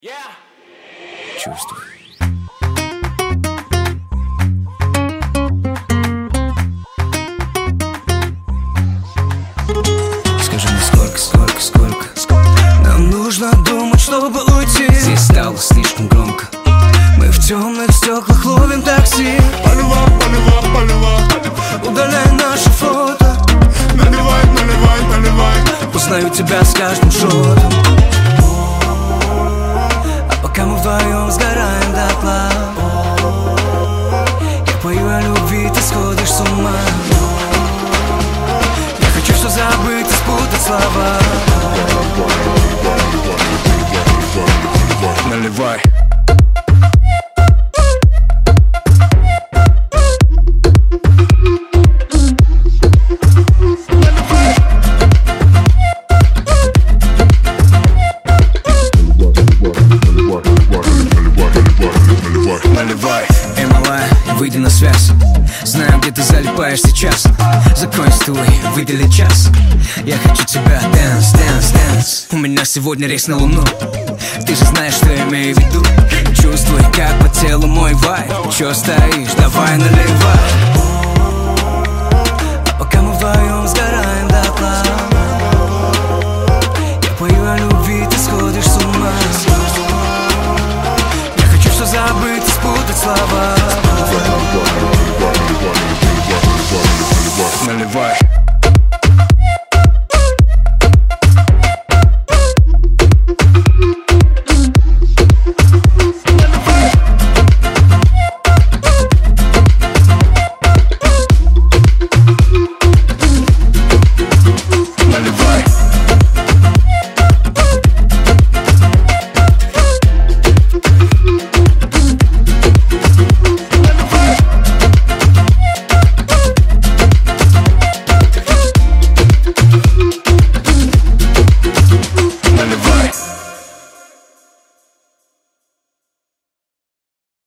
Чувствуй. Скажи мне, сколько нам нужно думать, чтобы уйти? Здесь стало слишком громко. Мы в темных стеклах ловим такси. Поливай. Удаляй наши фото. Наливай. Узнаю тебя с каждым шотом. А пока мы вдвоем сгораем дотла, я пою о любви, ты сходишь с ума. Я хочу все забыть и спутать слова. Наливай. Наливай, эй, малая, выйди на связь. Знаю, где ты залипаешь сейчас. Закрой стуй, выдели час. Я хочу тебя, dance. У меня сегодня рейс на Луну. Ты же знаешь, что я имею в виду. Чувствуй, как по телу мой вайб. Чё стоишь, давай наливай.